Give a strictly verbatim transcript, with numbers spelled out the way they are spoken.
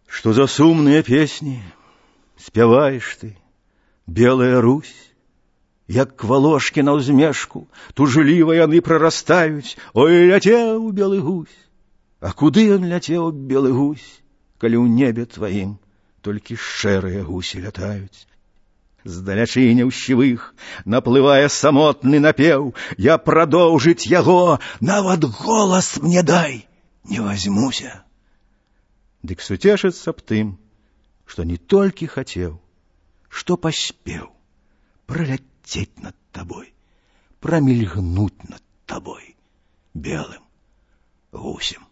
Что за сумные песни спяваешь ты, белая Русь? Як валошкі на ўзмешку, тужліва яны прарастаюць. Ой, ляцеў белы гусь. А куды ён ляцеў, белы гусь, калі ў небе тваім толькі шчэрыя гусі лятаюць? Здалячыня ў сівых наплывае самотны напеў. Я прадоўжыць яго, нават голас мне дай, не возьмуся. Дык суцешыцца б тым, што не толькі хацеў, што паспеў праляцець над табой, прамільгнуць над табой белым гусем.